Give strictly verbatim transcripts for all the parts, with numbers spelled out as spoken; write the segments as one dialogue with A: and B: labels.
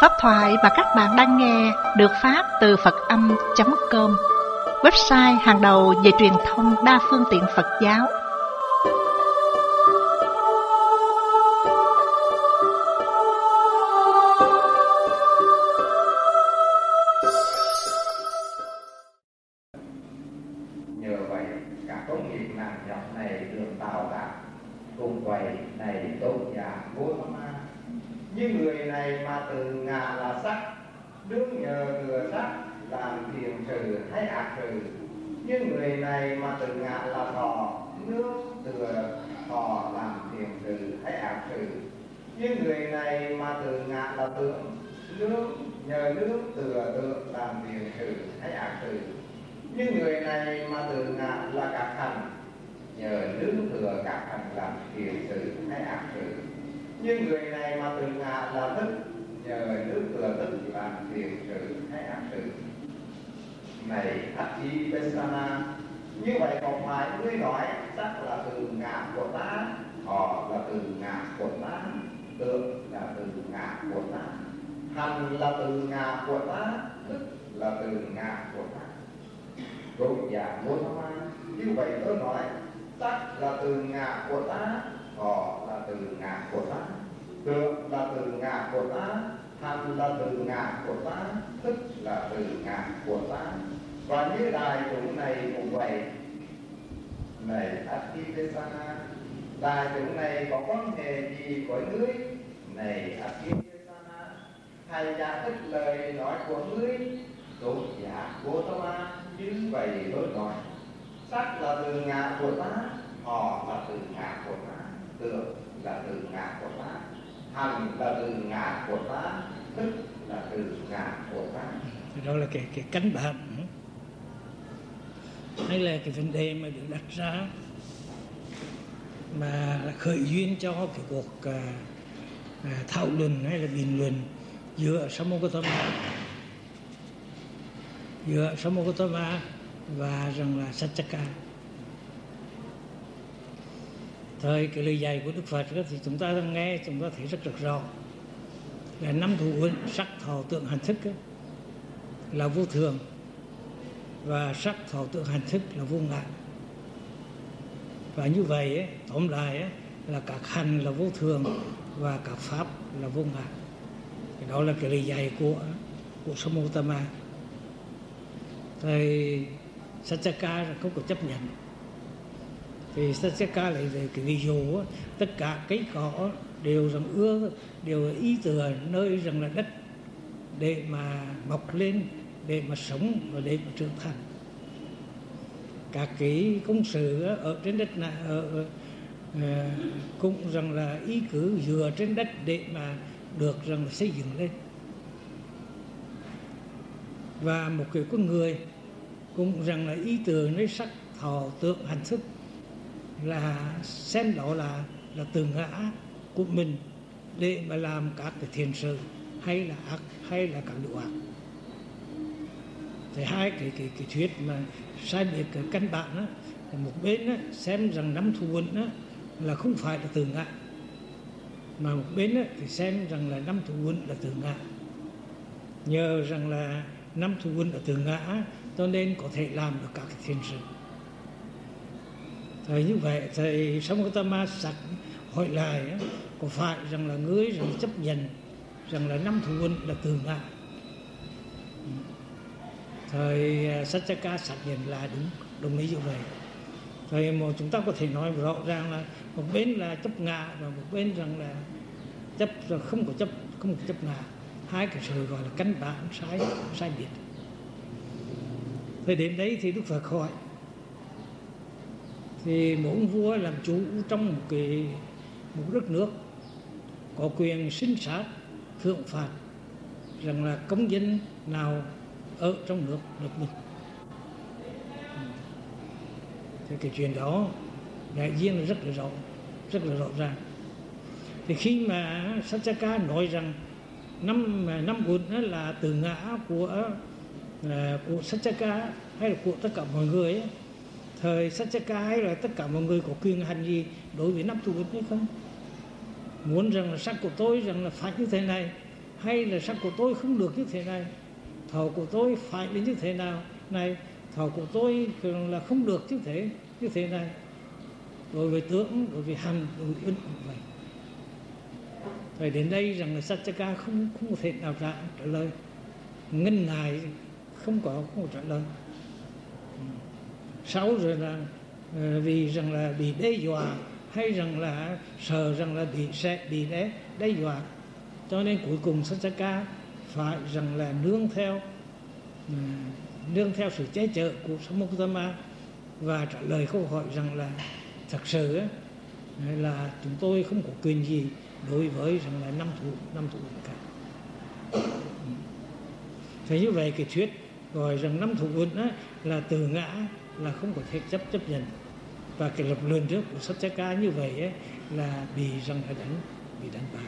A: Pháp thoại mà các bạn đang nghe được phát từ Phật Âm chấm com, website hàng đầu về truyền thông đa phương tiện Phật giáo.
B: Nhờ vậy, các công nghiệp nặng nhọc này được tạo ra. Cùng vậy, này tôn giả Gotama, như người này mà từ ngã là sắc, đương nhờ thừa sắc làm thiện sự hay ác sự. Như người này mà từ ngã là thọ, nương thừa thọ làm thiện sự hay ác sự. Như người này mà từ ngã là tượng, nương nhờ nương thừa tượng làm thiện sự hay ác sự. Như người này mà từ ngã là các hành, nhờ nương thừa các hành làm thiện sự hay ác sự. Như người này mà từ ngã là thức, nhờ nương thừa thức làm thiện sự hay ác sự. Này Ati-Vesana, như vậy không phải ngươi nói sắc là từ ngã của ta, họ là từ ngã của ta, tượng là từ ngã của ta, hành là từ ngã của ta, thức là từ ngã của ta. Tôn giả Gotama, như vậy tôi nói sắc là từ ngã của ta, họ là từ ngã của ta, tượng là từ ngã của ta, hành là từ ngã của ta, thức là từ ngã của ta. Và như đại chúng này cũng vậy. Này Ati-Vesana, đại chúng này có quan hệ gì với ngươi? Này Ati-Vesana, thầy giả thích lời nói của ngươi. Tôn giả Gotama, như vậy tôi nói sắc là từ ngã của ta, họ là từ ngã của ta, tượng là từ ngã của ta, hành là từ ngã của ta, thức là từ ngã của ta.
C: Đó là cái cái cánh bản, hay là cái vấn đề mà được đặt ra mà khởi duyên cho cái cuộc à, à, thảo luận hay là bình luận giữa Samokatama giữa Samokatama và rằng là Saccaka. Thời cái lời dạy của Đức Phật đó, thì chúng ta đang nghe, chúng ta thấy rất rất rõ là năm thủ uẩn sắc thọ tượng hành thức đó, là vô thường, và sắc thọ tượng hành thức là vô ngã. Và như vậy ấy, tóm lại ấy, là các hành là vô thường và các pháp là vô ngã. Thì đó là cái lời dạy của của Samokatama. Thì Saccaka không có chấp nhận. Thì Saccaka lại về cái ví dụ ấy, tất cả cái cỏ đều rằng ưa đều ý từ nơi rằng là đất để mà mọc lên, để mà sống và để mà trưởng thành. Các cái công sự ở trên đất này ở, ở, ở, cũng rằng là ý cứ dựa trên đất để mà được rằng là xây dựng lên. Và một cái con người cũng rằng là ý tưởng nơi sắc thọ tượng hành thức là xem đó là là từ ngã của mình để mà làm các cái thiện sự hay là ác hay là các điều ác. Thì hai cái cái cái thuyết mà sai biệt cái căn bản á, một bên á, xem rằng năm thủ uẩn á là không phải là từ ngã, mà một bên á, thì xem rằng là năm thủ uẩn là từ ngã. Nhờ rằng là năm thủ uẩn là từ ngã cho nên có thể làm được các cái thiện sự. Thì như vậy thì Samokatama sẵn hỏi lại á, có phải rằng là ngươi rằng chấp nhận rằng là năm thủ uẩn là từ ngã? Thời Saccaka xác nhận là đúng, đồng ý như vậy. Rồi mà chúng ta có thể nói rõ ràng là một bên là chấp ngã và một bên rằng là chấp rồi không có chấp không có chấp ngã. Hai cái sự gọi là căn bản sai sai biệt. Thời đến đấy thì Đức Phật hỏi, thì một ông vua làm chủ trong một cái một đất nước có quyền sinh sát thượng phạt rằng là công dân nào ở trong nước nước mình. Thì cái chuyện đó đại diện là rất là rõ, rất là rõ ràng. Thì khi mà Saccaka nói rằng năm năm uẩn là từ ngã của của Saccaka hay là của tất cả mọi người ấy, thời Saccaka hay là tất cả mọi người có quyền hành gì đối với năm thủ uẩn hay không? Muốn rằng là sắc của tôi rằng là phải như thế này, hay là sắc của tôi không được như thế này, thọ của tôi phải là như thế nào này, thọ của tôi là không được như thế như thế này. Đối với tưởng, đối với hành, đối với ưng cũng vậy. Thời đến đây rằng là Saccaka không không có thể nào trả, trả lời, ngân ngại không có không có trả lời. Sáu rồi là vì rằng là bị đe dọa, hay rằng là sợ rằng là bị sẽ bị đe đe dọa, cho nên cuối cùng Saccaka phải rằng là nương theo nương theo sự che chở của Samukatama và trả lời câu hỏi rằng là thật sự là chúng tôi không có quyền gì đối với rằng là năm thủ năm thủ cả. Thế như vậy cái thuyết gọi rằng năm thủ uẩn là từ ngã là không có thể chấp chấp nhận, và cái lập luận trước của Saccaka như vậy ấy, là bị rằng là đánh bị đánh bại.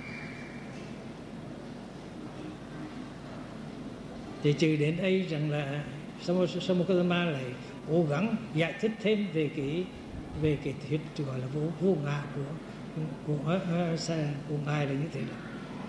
C: Thì trừ đến đây rằng là Samukatama lại cố gắng giải thích thêm về cái về cái thuyết gọi là vô vô ngã của của của, của ngài là như thế đó.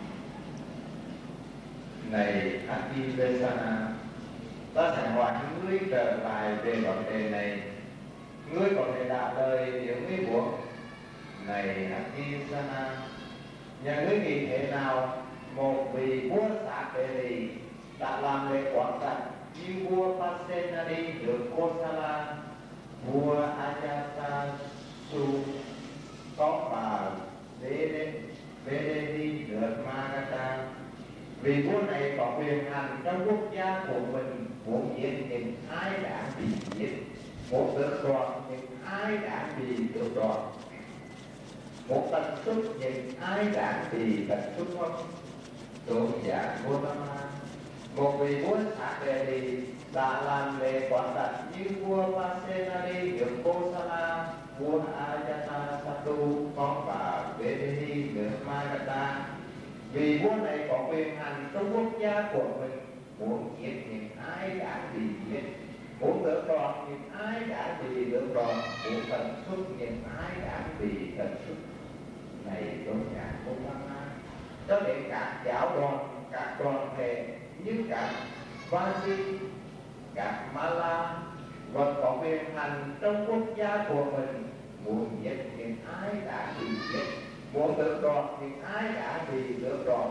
B: Này Akivesana, ta sẽ hỏi ngươi trở lại về vấn đề này. Ngươi có thể trả lời nếu ngươi muốn. Này Akivesana, nhà ngươi nghĩ thế nào một vị vua xã Đề Lì đã làm lễ quán sạch như vua Pasenadi được Kosala, vua Ajatasattu có bà Vededi được Magadha. Vì vua này có quyền hành trong quốc gia của mình, muốn giết những ai đã bị giết, muốn tước đoạt những ai đã bị tước đoạt, một tận xuất những ai đã bị tận xuất không. Tôn giả Gautama, một vị vua Sakeli đã làm lễ quán đặt như vua Pasenadi được Kosala, vua Ajatasattu con bà Vededi được Magadha. Vì vua này có quyền hành trong quốc gia của mình, muốn giết những ai đã bị giết, muốn tước đoạt những ai đã bị tước đoạt, muốn tận xuất những ai đã bị tận xuất. Này tôn giả Gautama, cho đến các giáo đoàn, các đoàn thể như các Vasi, các Mala vẫn có quyền hành trong quốc gia của mình, muốn giết những ai đã bị giết, muốn tước đoạt những ai đã bị tước đoạt,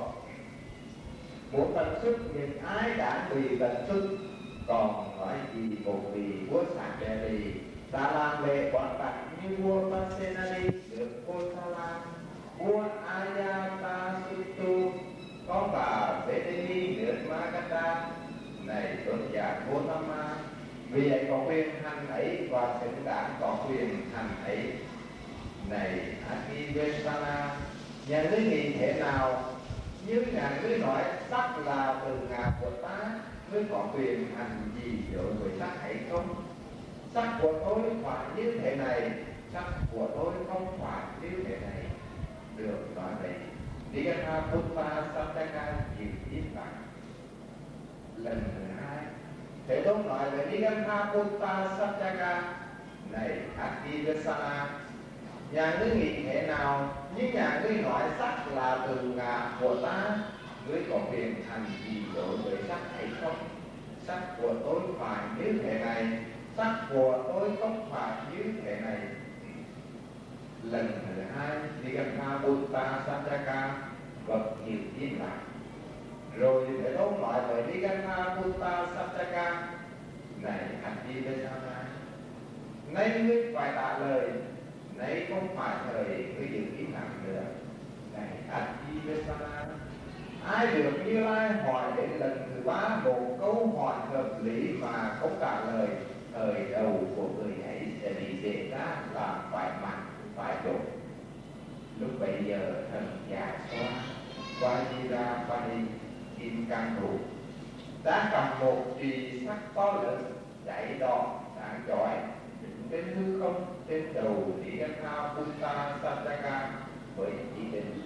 B: muốn tận xuất những ai đã bị tận xuất. Còn nói gì một vị vua Sakeli đã làm lễ quán đặt như vua Pasenadi được Kosala, vua Ajatasattu con bà Vededi được Magadha. Này tôn giả Gautama, vì ấy có quyền hành ấy và xứng đáng có quyền hành ấy. Này Akivesana, nhà ngươi nghĩ thế nào? Như nhà ngươi nói sắc là từ ngã của ta, ngươi có quyền hành gì đối với sắc ấy không? Sắc của tôi phải như thế này, sắc của tôi không phải như thế này. Được nói vậy, Nigata Buddha Sattaka chịu im lặng. Lần thứ hai, Thế Tôn nói với Nigata Buddha Sattaka, này Akivesana, nhà ngươi nghĩ thế nào? Như nhà ngươi nói sắc là từ ngã của ta, ngươi có quyền hành gì đối với sắc ấy không? Sắc của tôi phải như thế này, sắc của tôi không phải như thế này. Lần thứ hai, Nigata Buddha Sattaka vật nhiều im lặng. Rồi Thế Tôn nói với Nigata Buddha Sattaka, này Akivesana, nay ngươi phải trả lời, nay không phải thời ngươi giữ im lặng nữa. Này Akivesana, ai được Như Lai hỏi đến lần thứ ba một câu hỏi hợp lý mà không trả lời, thời đầu của người ấy sẽ bị đề ra là phải mặt phải độ. Lúc bấy giờ thần già xoa Vajirapani Kim Cang Thủ đã cầm một trì sắt to lớn chạy đỏ sáng chói đứng trên hư không trên đầu Nigata Buddha Sattaka với chỉ định: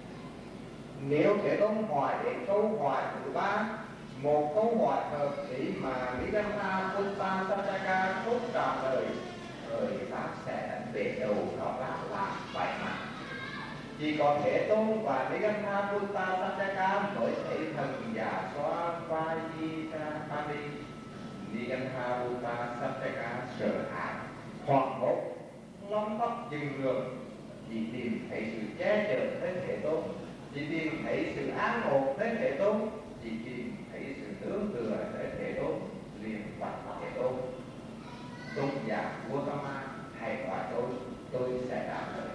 B: nếu Thế Tôn hỏi đến câu hỏi thứ ba, một câu hỏi hợp lý mà Nigata Buddha Sattaka không trả lời, thời Pháp sẽ đánh bể đầu đó là làm phải mặt. chỉ có Thế Tôn và Nigantha Buddha Satyaka mới thấy thần giả xoa Vajitapani. Nigantha Buddha Satyaka sợ hãi hoảng hốt lông tóc dừng ngược, chỉ tìm thấy sự che chở đến Thế Tôn, chỉ tìm thấy sự an ổn đến Thế Tôn, chỉ tìm thấy sự nương tựa đến Thế Tôn, liền bạch Thế Tôn: tôn giả Gautama, hãy hỏi tôi, tôi sẽ trả lời.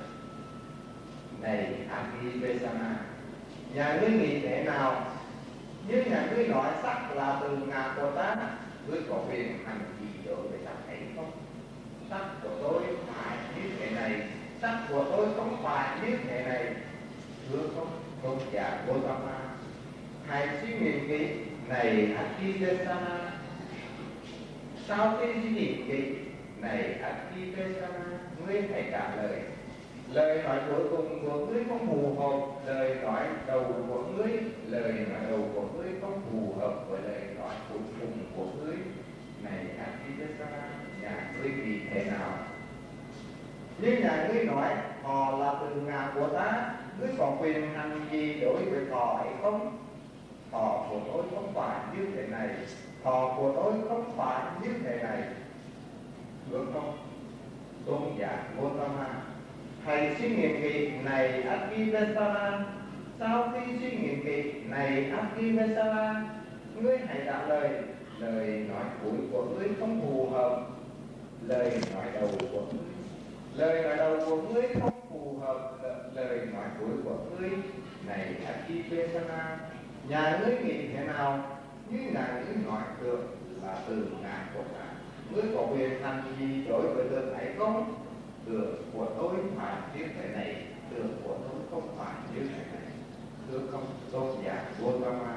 B: Này Akivesana, nhà ngươi nghĩ thế nào? Nhưng nhà ngươi nói sắc là từ ngã của ta, ngươi có quyền hành gì đối với sắc ấy không? Sắc của tôi phải như thế này, sắc của tôi không phải như thế này. Thưa không, tôn giả Gautama, hãy suy nghĩ kỹ. Này Akivesana, sau khi suy nghĩ kỹ, này Akivesana, ngươi hãy trả lời. Lời nói cuối cùng của ngươi không phù hợp lời nói đầu của ngươi, lời nói đầu của ngươi không phù hợp với lời nói cuối cùng của ngươi. Này Akivesana, nhà ngươi nghĩ thế nào? Nhưng nhà ngươi nói họ là từ ngã của ta, ngươi có quyền hành gì đối với họ ấy không? Họ của tôi không phải như thế này, họ của tôi không phải như thế này. Được không? Tôn giả Gautama, hãy suy nghĩ kỹ. Này Akivesana, sau khi suy nghĩ kỹ, này Akivesana, ngươi hãy trả lời. Lời nói cuối của ngươi không phù hợp lời nói đầu của ngươi, lời nói đầu của ngươi không phù hợp lời nói cuối của ngươi. Này Akivesana, nhà ngươi nghĩ thế nào? Như nhà ngươi nói được là từ ngã của ta, ngươi có quyền hành gì đối với tượng ấy không? Tượng của tôi phải như thế này, tượng của tôi không phải như thế này. Thưa không, tôn giả Gautama,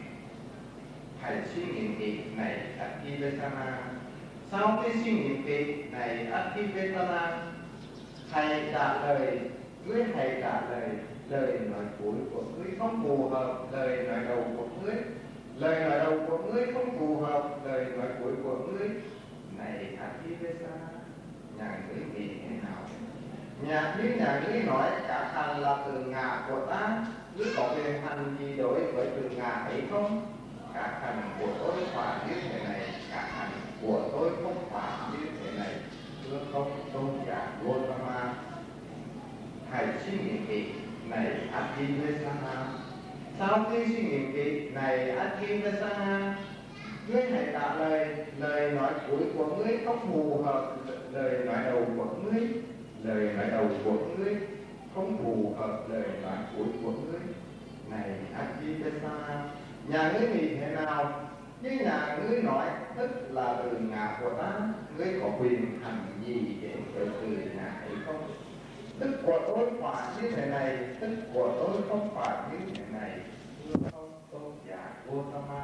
B: hãy suy nghĩ kỹ. Này Akivesana, sau khi suy nghĩ kỹ, này Akivesana, hãy trả lời. Ngươi hãy trả lời. Lời nói cuối của ngươi không phù hợp lời nói đầu của ngươi, lời nói đầu của ngươi không phù hợp lời nói cuối của ngươi. Này Akivesana, nhà ngươi nghĩ thế nào? Nhà như nhà ngươi nói cả hành là từ ngã của ta, ngươi có quyền hành gì đối với từ ngã ấy không? Cả hành của tôi phải như thế này, cả hành của tôi không phải như thế này. Thưa không, tôn giả Gautama, hãy suy nghĩ kỹ. Này Akivesana, sau khi suy nghĩ kỹ, này Akivesana, ngươi hãy trả lời. Lời nói cuối của ngươi không phù hợp lời nói đầu của ngươi, lời nói đầu của ngươi không phù hợp lời nói cuối của ngươi. Này Akivesana, nhà ngươi nghĩ thế nào? Như nhà ngươi nói tức là từ ngã của ta, ngươi có quyền hành gì để với từ ngã ấy không? Tức của tôi phải như thế này, tức của tôi không phải như thế này. Thưa không, tôn giả Gautama,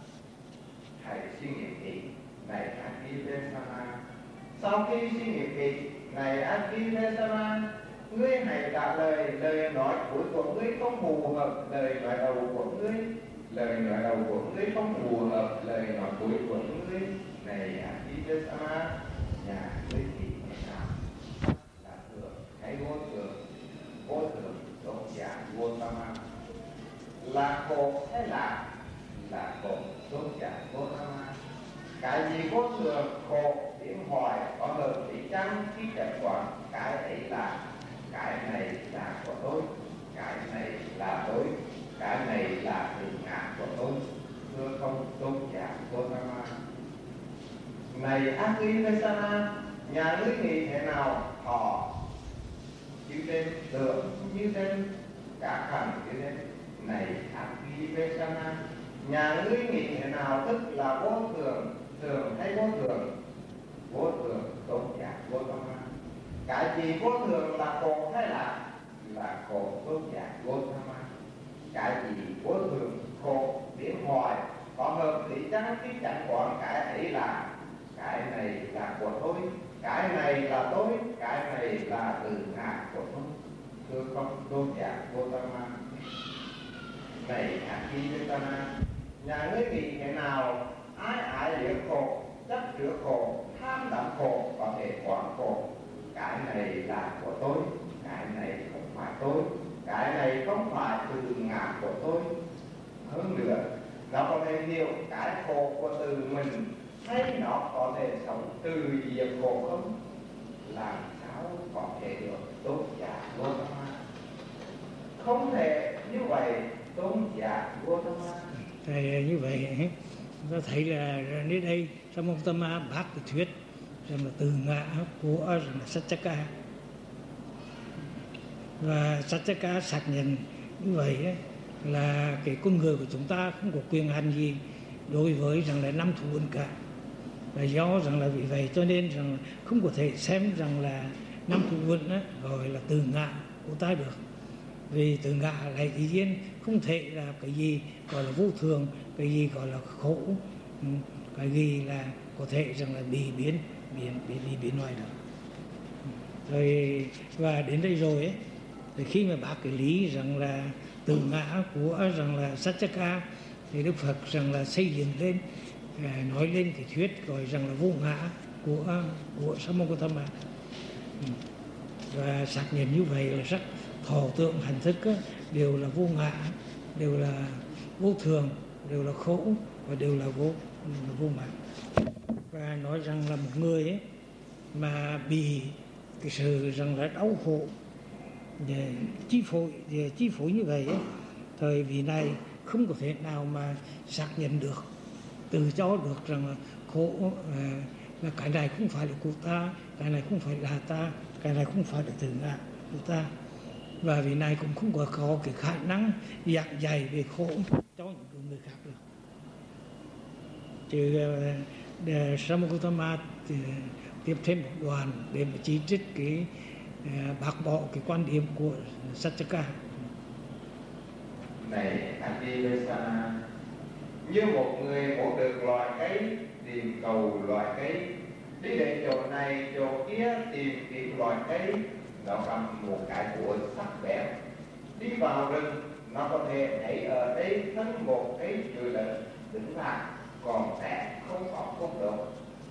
B: hãy suy nghĩ kỹ. Này Akivesana, sau khi suy nghĩ kỹ, này Akivesana, ngươi hãy trả lời. Lời nói cuối của ngươi không phù hợp lời nói đầu của ngươi, lời nói đầu của ngươi không phù hợp lời nói cuối của ngươi. Này Akivesana, nhà ngươi nghĩ thế nào? Là thường hay vô thường? Vô thường, tôn giả Gautama. Là khổ hay là là khổ, tôn giả Gautama? Cái gì vô thường, khổ, biến hoài, có hợp lý chăng khi chẩn quản? Cái ấy là, cái này là của tôi, cái này là tôi, cái này là hình ngã của tôi. Thưa không, tôn giả Gautama. Này Akivesana, nhà ngươi nghĩ thế nào? Họ như trên tượng, như trên cả hành như thế. Này Akivesana, nhà ngươi nghĩ thế nào? Tức là vô thường, thường hay vô thường? Vô thường, tôn giả Gautama. Cái gì vô thường là khổ hay là là khổ, tôn giả Gautama? Cái gì vô thường, khổ, biến hoài, có hợp lý chăng khi chẳng quản? Cái ấy là, cái này là của tôi, cái này là tôi, cái này là từ ngã của tôi. Thưa không, tôn giả Gautama. Này Akivesana, nhà ngươi nghĩ thế nào? Ai ái liễu khổ, chấp chứa khổ, tham đắm khổ, có thể quản khổ. Cái này là của tôi, cái này không phải tôi, cái này không phải từ ngã của tôi. Hơn nữa, nó có thể hiểu cái khổ của từ mình, hay nó có thể sống từ diệt khổ không? Làm sao có thể được tôn giả Gautama? Không thể như vậy tôn giả Gautama.
C: Thì như vậy ta thấy là đến đây Samantama bác cái thuyết rằng là từ ngã của rằng là Saccaka, và Saccaka xác nhận như vậy ấy, là cái con người của chúng ta không có quyền hành gì đối với rằng là năm thủ ấn cả, và do rằng là vì vậy cho nên rằng không có thể xem rằng là năm thủ ấn gọi là từ ngã của ta được, vì từ ngã lại tự nhiên không thể là cái gì gọi là vô thường, cái gì gọi là khổ, cái gì là có thể rằng là bị biến biến bị bị biến ngoài đó. Rồi và đến đây rồi ấy, thì khi mà bác cái lý rằng là từ ngã của rằng là Saccaka, thì Đức Phật rằng là xây dựng lên, nói lên cái thuyết gọi rằng là vô ngã của của Samantama, và xác nhận như vậy là rất thọ tượng hành thức á, đều là vô ngã, đều là vô thường, đều là khổ, và đều là vô là vô ngã. Và nói rằng là một người ấy mà bị cái sự rằng là đau khổ để chi phối để chi phối như vậy ấy, thời vị này không có thể nào mà xác nhận được, từ cho được rằng là khổ à, là cái này không phải là của ta, cái này không phải là ta, cái này không phải là từ ngã của ta, và vị này cũng không có, có cái khả năng giảng dạy về khổ cho những người khác được. Chứ uh, Samantama tiếp thêm một đoạn để mà chỉ trích cái uh, bác bỏ cái quan điểm của Saccaka.
B: Này Adivesana, như một người muốn được loại cây, tìm cầu loại cây, đi đến chỗ này chỗ kia tìm kiếm loại cây, nó cầm một cái búa sắc bén, đi vào rừng, nó có thể thấy ở đây thân một cái chùi lớn đứng lại, còn sẽ không có không độ.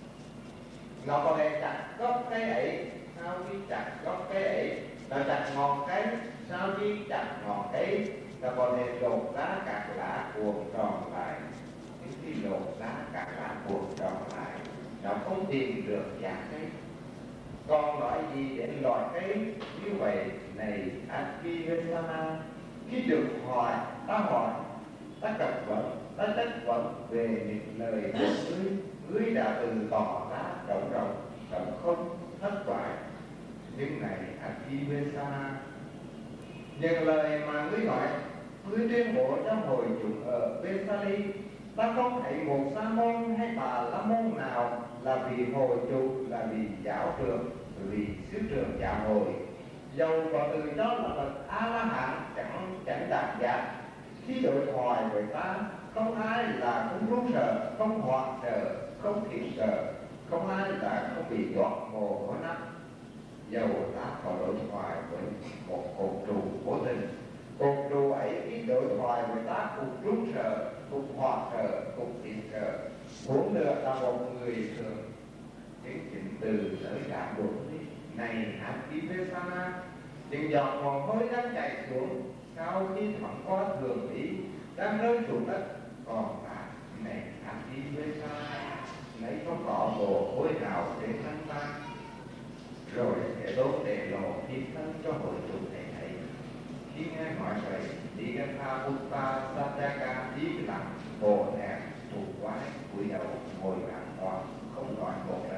B: Nó có thể chặt gốc cây ấy, sau khi chặt gốc cây ấy, nó chặt ngọn cây, sau khi chặt ngọn cây, nó có thể lột lá các lá cuộn tròn lại. Những khi lột lá các lá cuộn tròn lại, nó không tìm được dạng cây. Còn nói gì đến loại cây như vậy này Adivesana, khi được hỏi, ta hỏi, ta cập vấn, ta chất vấn về những lời của ngươi, ngươi đã từ tỏ ra rộng rộng, rộng không thất bại. Nhưng này Adivesana, những lời mà ngươi hỏi, ngươi tuyên bố trong hội chúng ở Vesali, ta không thấy một sa môn hay bà la môn nào là vì hội chủ, là vì giáo trưởng, vì sứ trưởng giáo hội, dầu có từ đó là bậc A La Hán chẳng chẳng đạt giác, khi đối thoại với ta không ai là không run sợ, không hoảng sợ, không khiếp sợ, không ai là không bị đoạt mồ hôi nát. Dầu ta có đối thoại với một cột trụ cố tình, cột trụ ấy khi đối thoại với ta cũng run sợ, cũng hoảng sợ, cũng khiếp sợ, huống nữa là một người thường chính chính từ tới cảm đúng đi. Này Adivesana, những giọt mồ hôi đang chảy xuống sau khi thoảng qua thường ý đang rơi xuống đất, còn ta này Adivesana, lấy không có mồ hôi nào trên thân ta, rồi sẽ đốt để lộ thiên thân cho hội chúng này thấy. Khi nghe nói vậy, đi gần tha Buddha Saccaka đi lặng bộ nẹt thuộc quái cúi đầu ngồi lặng toàn không nói một lời.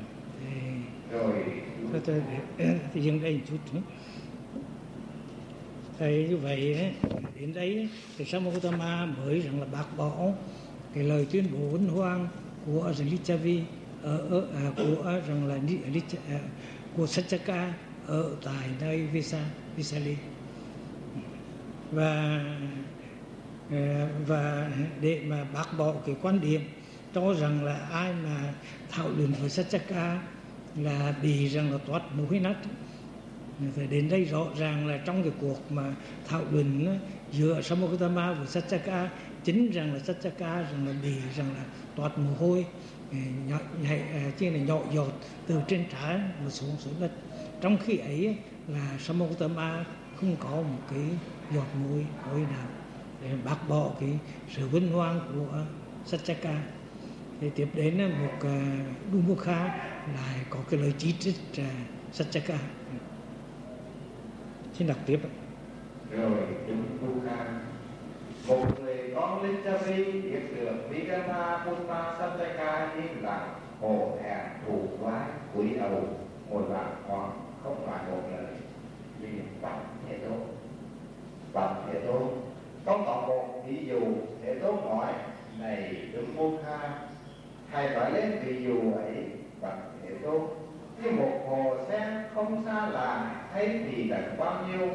B: Rồi
C: tôi thì dừng đây một chút nữa. Thì như vậy ấy, đến đấy thì Samantama mới rằng là bác bỏ cái lời tuyên bố vinh hoang của Lichavi ở, ở à, của rằng là à, của Saccaka ở tại nơi Visa Visali, và và để mà bác bỏ cái quan điểm cho rằng là ai mà thảo luận với Saccaka là bị rằng là toát mồ hôi nát. Thì đến đây rõ ràng là trong cái cuộc mà thảo luận giữa Samantama và Saccaka, chính rằng là Saccaka rằng là bị rằng là toát mồ hôi, nhỏ, chứ là nhỏ giọt từ trên trán mà xuống xuống đất. Trong khi ấy là Samantama không có một cái giọt môi môi nào để bác bỏ cái sự vinh hoang của Saccaka. Thì tiếp đến là một uh, Dumukha lại có cái lời chỉ trích uh, Saccaka. Xin đọc tiếp.
B: Rồi Dumukha, một người con Lichavi biết được Vigama Puta Saccaka im lặng hồ hẹn thù quái quỷ đầu ngồi bạc hoặc không nói một lời, liền bạch Thế Tôn. Bạch Thế Tôn, con có một ví dụ. Thế Tôn hỏi, này Dumukha, thầy nói lên ví dụ ấy. Bạch Thế Tôn, như một hồ sen không xa làng, thấy thì đặng bao nhiêu.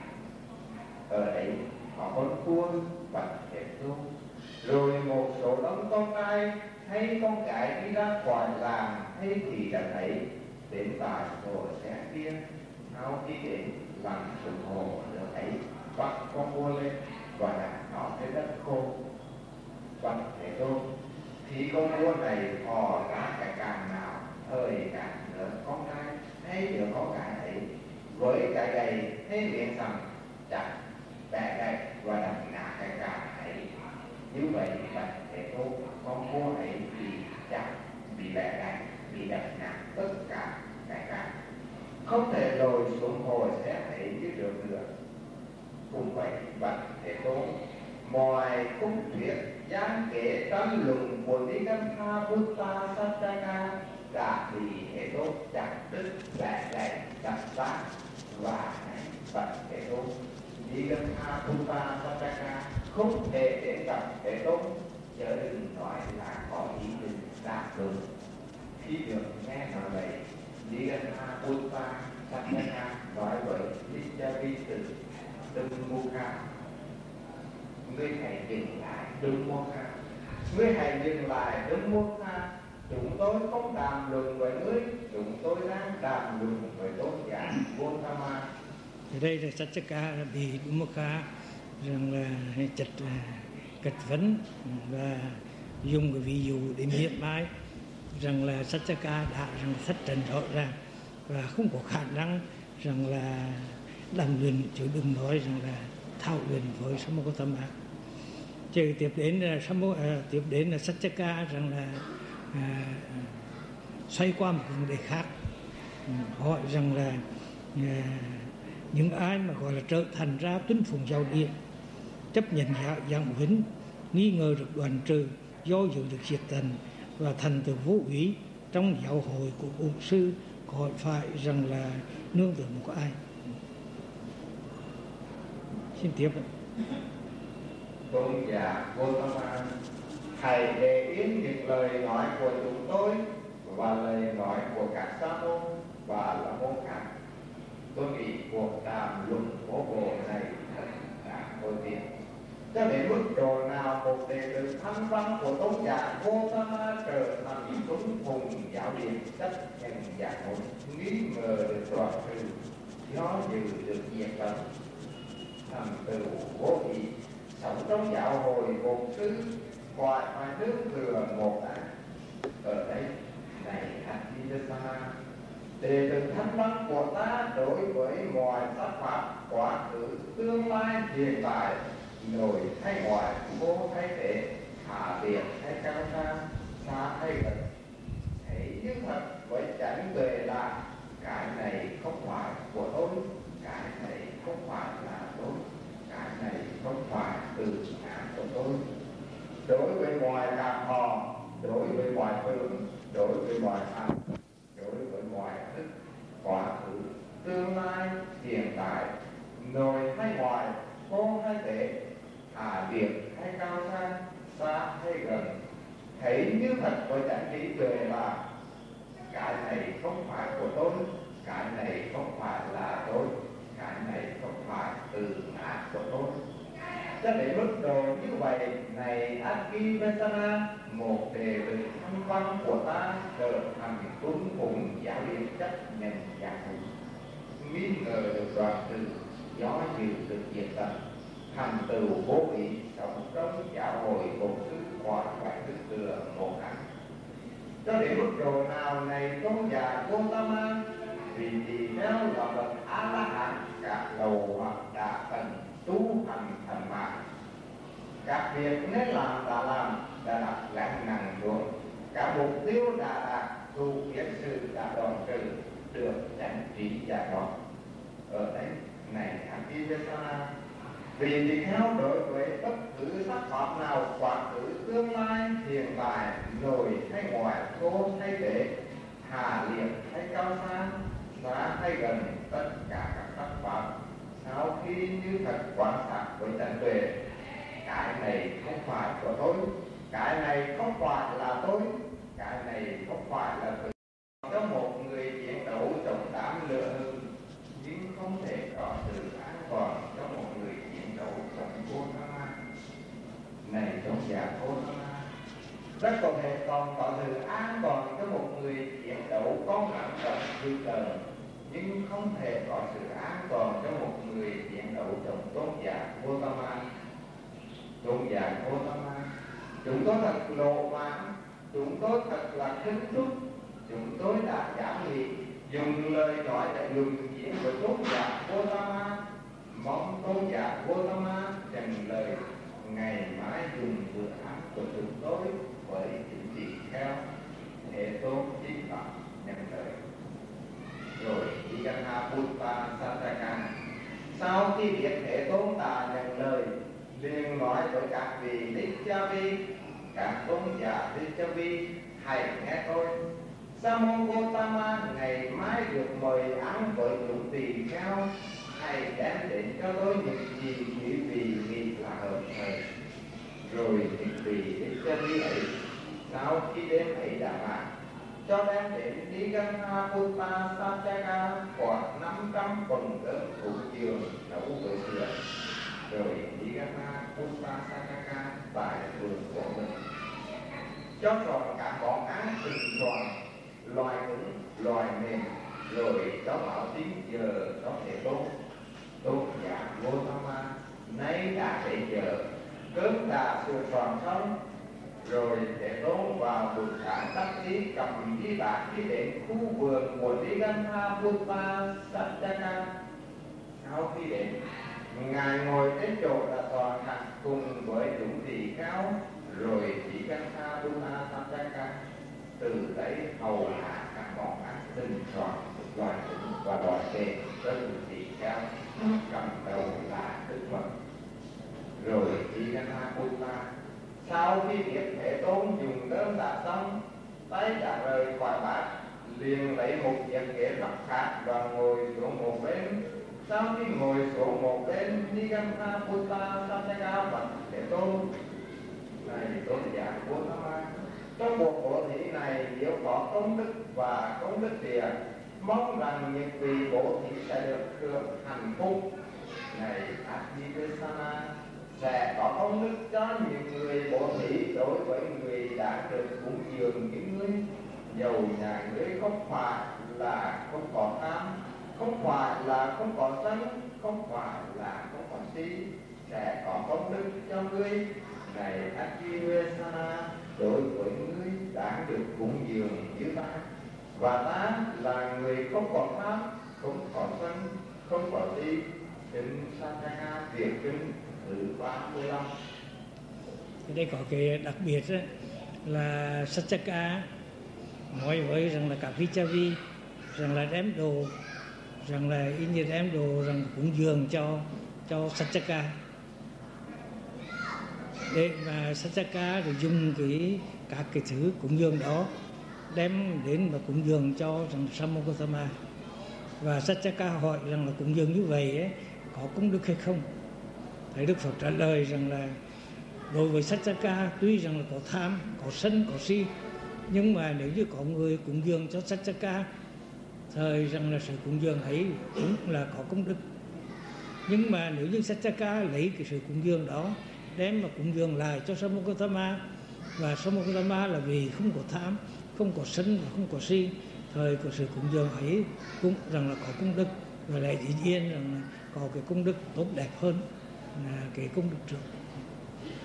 B: Ở đấy họ con cua. Bạch Thế Tôn, rồi một số đông con trai hay con cái đi ra khỏi làng, hay thì đặng ấy đến tại hồ sen kia. Sau khi đến làm xuống hồ nước ấy, bắt con cua lên và đặt nó trên đất khô. Bạch Thế Tôn, thì con cua này thò ra cái càng nào thời càng lớn con trai hay đứa con cái ấy với cái gầy hay miệng sầm chặt bẻ gậy và đập ngã cái càng ấy. Như vậy Bạch Thế Tôn, con cua ấy bị chặt, bị bẻ gậy, bị đập ngã tất cả cái càng, không thể lội xuống hồ sẽ thấy như được nữa. Cùng vậy Bạch Thế Tôn, mọi cung thuyết giảng kể tranh luận của Nigamtha Buddha Saccaka đã bị Thế Tôn chặt đứt, bẻ gãy, chặt phá và Bạch Thế Tôn, Nigamtha Buddha Saccaka không thể đến gặp Thế Tôn, chớ đừng nói là có ý định đạt được. Khi được nghe nói vậy, Nigamtha Buddha Saccaka nói với Lichavi tử Dumukha, ngươi hãy dừng lại Dumukha, ngươi hãy dừng lại Dumukha, chúng tôi không đàm luận với ngươi, chúng tôi đang đàm luận với tôn giả Gautama.
C: Thì đây là Saccaka bị Dumukha rằng là chật kịch vấn và dùng cái ví dụ để miệt mái rằng là Saccaka đã rằng thất trần rõ ràng và không có khả năng rằng là đàm luận, chứ đừng nói rằng là thảo luận với Samokotama. Chứ tiếp đến là Samok, à, tiếp đến là Saccaka rằng là à, xoay qua một vấn đề khác, hỏi rằng là à, những ai mà gọi là trở thành ra tuân phụng giáo điện, chấp nhận giảng huấn, nghi ngờ được đoạn trừ, do dự được diệt tận và thành tựu vô úy trong giáo hội của bổn sư, gọi phải rằng là nương tựa một ai. Xin tiếp.
B: Tôn giả Gautama, thầy để yên những lời nói của chúng tôi và lời nói của các sa môn và la môn khác. Tôi nghĩ cuộc đàm luận của bộ này thật là hồi tiện. Cho đến mức độ nào một đệ tử thanh văn của tôn giả Gautama trở thành tuân phụng giáo điện, chấp nhận giác ngộ, nghi ngờ được đoạn trừ, do dự được diệt tận, thành tựu vô ý, sống trong giáo hội bổn sư, gọi phải nương tựa một ai. Ở đây này Adhyasama, đệ tử thanh văn của ta đối với mọi sát pháp quá khứ, tương lai, hiện tại, nội hay ngoại, vô hay thể, hạ biệt hay cao sang, xa hay gần, thấy như thật với chẳng về là cái này không phải của tôi, cái này không phải là tôi, cái này không phải từ ngã của tôi. Đối với mọi cảm họ, đối với mọi phương, đối với mọi hành, đối với mọi thức, quá khứ, tương lai, hiện tại, nội hay ngoại, vô hay tệ, hạ biệt hay cao sang, xa hay gần, thấy như thật với chẳng trí tuệ là cái này không phải của tôi, cái này không phải là tôi, cái này không phải từ ngã của tôi. Cho đến mức độ như vậy, này Adhyasama, một đệ tử thanh văn của ta trở thành tuân phụng giáo lý, chấp nhận giác ngộ, nghi ngờ được đoạn trừ, do dự được diệt tận, thành tựu vô ý, sống trong giáo hội bổn sư, gọi phải nương tựa một ai. Cho đến mức độ nào này tôn giả Gautama vì tỳ kheo là bậc A La Hán các lầu hoặc đã cần tu hành thành mạng. Các việc nên làm đã làm, đã đặt gánh nặng xuống, các mục tiêu đã đạt, tu kiến sự đã đoạn trừ, được chánh trí giải thoát. Ở đây này Akivesana, vì tỳ kheo đối với bất cứ sắc pháp nào, quá khứ tương lai hiện tại, nội hay ngoài, thô hay bể, hà liệt hay cao xa, xa hay gần, tất cả các sắc pháp sau khi như thật quan sát với tận tuệ, cái này không phải của tôi, cái này không phải là tôi, cái này không phải là tôi. Có một người chiến đấu chống đám lửa hư, nhưng không thể có sự an toàn cho một người chiến đấu chống vô tham ma. Này trong giả vô tham ma, rất có thể còn có sự an toàn cho một người chiến đấu có nặng trọng hư trời, nhưng không thể có sự an toàn cho một người chiến đấu chống tôn giả vô tham ma. Tôn giả vô tham ma, chúng tôi thật lộ mãn, chúng tôi thật là khinh thúc, chúng tôi đã giảm nghị dùng lời nói để luận diễn với tôn giả vô tham ma, mong tôn giả vô tham ma dành lời ngày mai dùng bữa ăn của chúng tôi với chính trị theo hệ tôn chính pháp nhận lời. Rồi Digana Buddha Sataka sau khi biết hệ tôn ta nhận lời, liền nói với các vị Thích Cha Vi, các tôn giả Thích Cha Vi, hãy nghe tôi. Sa môn Gotama ngày mai được mời ăn với chúng tỳ kheo, hãy đem đến cho tôi những gì quý vị nghĩ là hợp thời. Rồi những vị Thích Cha Vi ấy sau khi đêm ấy đã mãn, cho đem đến Digana Buddha Sataka khoảng năm trăm phần cơm cúng dường nấu với sữa. Rồi Digana Buddha Sataka tại vườn của mình, cho tròn cả món ăn từng tròn, loài cứng, loài mềm, rồi cho bảo tín giờ có thể tốt. Tốt giả vô tham ma, nay đã thể giờ, cơm đã sửa tròn xong. Rồi Thế Tôn vào buổi sáng đắc ý cầm đi bạc đi đến khu vườn của Digana Buddha Sataka. Sau khi đến, Ngài ngồi đến chỗ đã tọa hẳn cùng với chúng tỳ kheo, rồi Digana Buddha Sataka từ đấy hầu hạ các món ăn tinh tròn, loài cứng và loài mềm cho chúng tỳ kheo, cầm đầu là Đức Phật. Rồi Digana Buddha sau khi biết Thế Tôn dùng cơm đã xong, tay đã rời khỏi bát, liền lấy một chiếc ghế mặt khác và ngồi xuống một bên. Sau khi ngồi xuống một bên, Digana Buddha Sataka bạch Thế Tôn: này tôn giả vô tham ma, trong cuộc bố thí này nếu có công đức và công đức địa, mong rằng những vị bố thí sẽ được hưởng hạnh phúc. Này Akivesana, sẽ có công đức cho những người bố thí đối với người đã được cúng dường những người. Dầu nhà ngươi không phải là không có tham, không phải là không có sân, không phải là không có si, sẽ có công đức cho ngươi. Này Akivesana, đối với ngươi đã được cúng dường như ta, và ta là người không có tham, không có sân, không có si. Kinh Sataka Việt Kinh thứ ba mươi lăm.
C: Đây có cái đặc biệt đó, là Sataka nói với rằng là các vị cha vi rằng là đem đồ, rằng là y như đem đồ rằng cúng dường cho cho Sataka, để mà Sataka để dùng cái các cái thứ cúng dường đó đem đến và cúng dường cho rằng Sa môn Gotama. Và Sataka hỏi rằng là cúng dường như vậy ấy, có công đức hay không? Thầy Đức Phật trả lời rằng là đối với Sataka tuy rằng là có tham, có sân, có si, nhưng mà nếu như có người cúng dường cho Sataka, thời rằng là sự cúng dường ấy cũng là có công đức. Nhưng mà nếu như Sataka lấy cái sự cúng dường đó đem mà cúng dường lại cho Sa môn Gotama, và Sa môn Gotama là vì không có tham, không có sân và không có si, thời của sự cúng dường ấy cũng rằng là có công đức, và lại dĩ nhiên rằng là có cái công đức tốt đẹp hơn là cái công đức trước.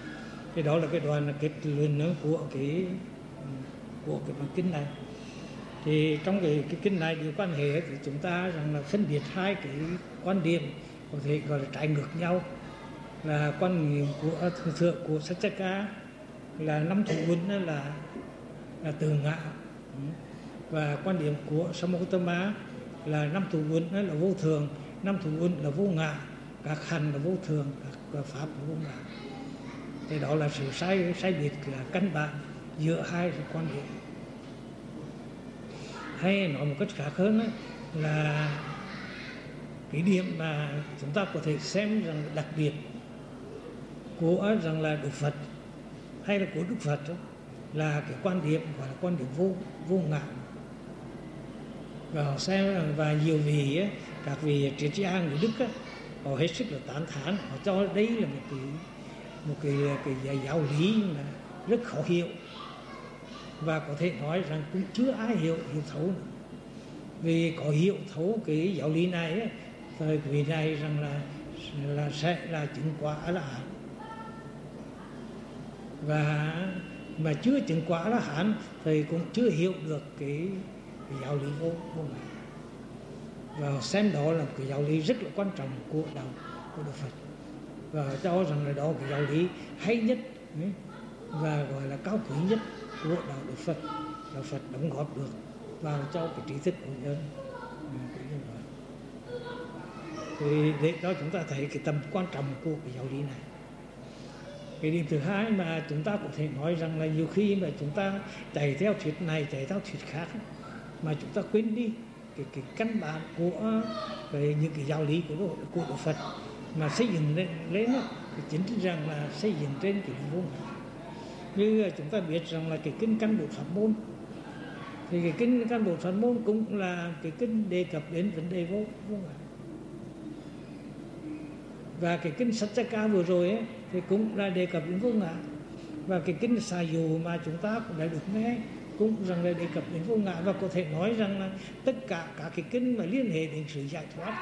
C: Thì đó là cái đoạn là kết luận của cái của cái bản kinh này. Thì trong cái, cái kinh này điều quan hệ thì chúng ta rằng là phân biệt hai cái quan điểm có thể gọi là trái ngược nhau, là quan niệm của thượng thượng của Saccaka là năm thủ uẩn là là từ ngã, và quan điểm của Samotama là năm thủ uẩn là vô thường, năm thủ uẩn là vô ngã, các hành là vô thường, các pháp là vô ngã. Thì đó là sự sai sai biệt là căn bản giữa hai cái quan điểm. Hay nói một cách khác hơn ấy, là cái điểm mà chúng ta có thể xem rằng đặc biệt của rằng là Đức Phật hay là của Đức Phật đó, là cái quan điểm gọi là quan điểm vô vô ngã. Và họ xem và nhiều vị ấy, các vị triết gia người Đức ấy, họ hết sức là tán thán, họ cho đây là một cái một cái cái giáo lý mà rất khó hiểu, và có thể nói rằng cũng chưa ai hiểu hiểu thấu nữa. Vì có hiểu thấu cái giáo lý này ấy, thời vị này rằng là là sẽ là chứng quả A-la-hán, và mà chưa chứng quả A-la-hán thì cũng chưa hiểu được cái, cái giáo lý vô vô ngã, và xem đó là một cái giáo lý rất là quan trọng của đạo của Đức Phật, và cho rằng là đó cái giáo lý hay nhất và gọi là cao quý nhất của đạo Đức Phật. Đạo Phật đóng góp được vào cho cái trí thức của nhân. Thì để đó chúng ta thấy cái tầm quan trọng của cái giáo lý này. Cái điểm thứ hai mà chúng ta có thể nói rằng là nhiều khi mà chúng ta chạy theo thuyết này, chạy theo thuyết khác, mà chúng ta quên đi cái, cái căn bản của cái, những cái giáo lý của của Đức Phật mà xây dựng lên, lên thì chính rằng là xây dựng trên cái lý vô ngã. Như chúng ta biết rằng là cái kinh Căn Bổn Pháp Môn, thì cái kinh Căn Bổn Pháp Môn cũng là cái kinh đề cập đến vấn đề vô vô ngã. Và cái kinh Saccaka vừa rồi ấy, thì cũng là đề cập đến vô ngã. Và cái kinh Xà Dụ mà chúng ta cũng đã được nghe cũng rằng là đề cập đến vô ngã, và có thể nói rằng là tất cả các cái kinh mà liên hệ đến sự giải thoát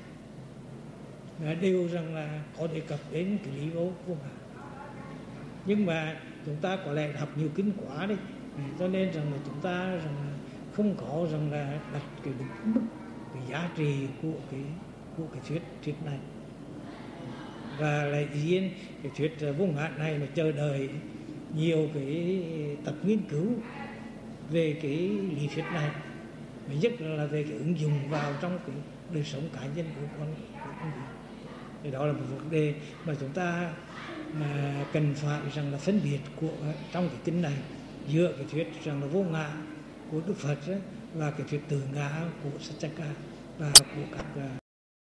C: đều rằng là có đề cập đến cái lý vô vô ngã. Nhưng mà chúng ta có lẽ học nhiều kinh quá đi, cho nên rằng là chúng ta rằng là không có rằng là đặt cái đúng mức cái giá trị của cái của cái thuyết thuyết này. Và lại dĩ nhiên cái thuyết vô ngã này mà chờ đợi nhiều cái tập nghiên cứu về cái lý thuyết này, và nhất là về cái ứng dụng vào trong cái đời sống cá nhân của con của con người. Thì đó là một vấn đề mà chúng ta mà cần phải rằng là phân biệt của trong cái kinh này giữa cái thuyết rằng là vô ngã của Đức Phật ấy, và cái thuyết từ ngã của Saccaka và của các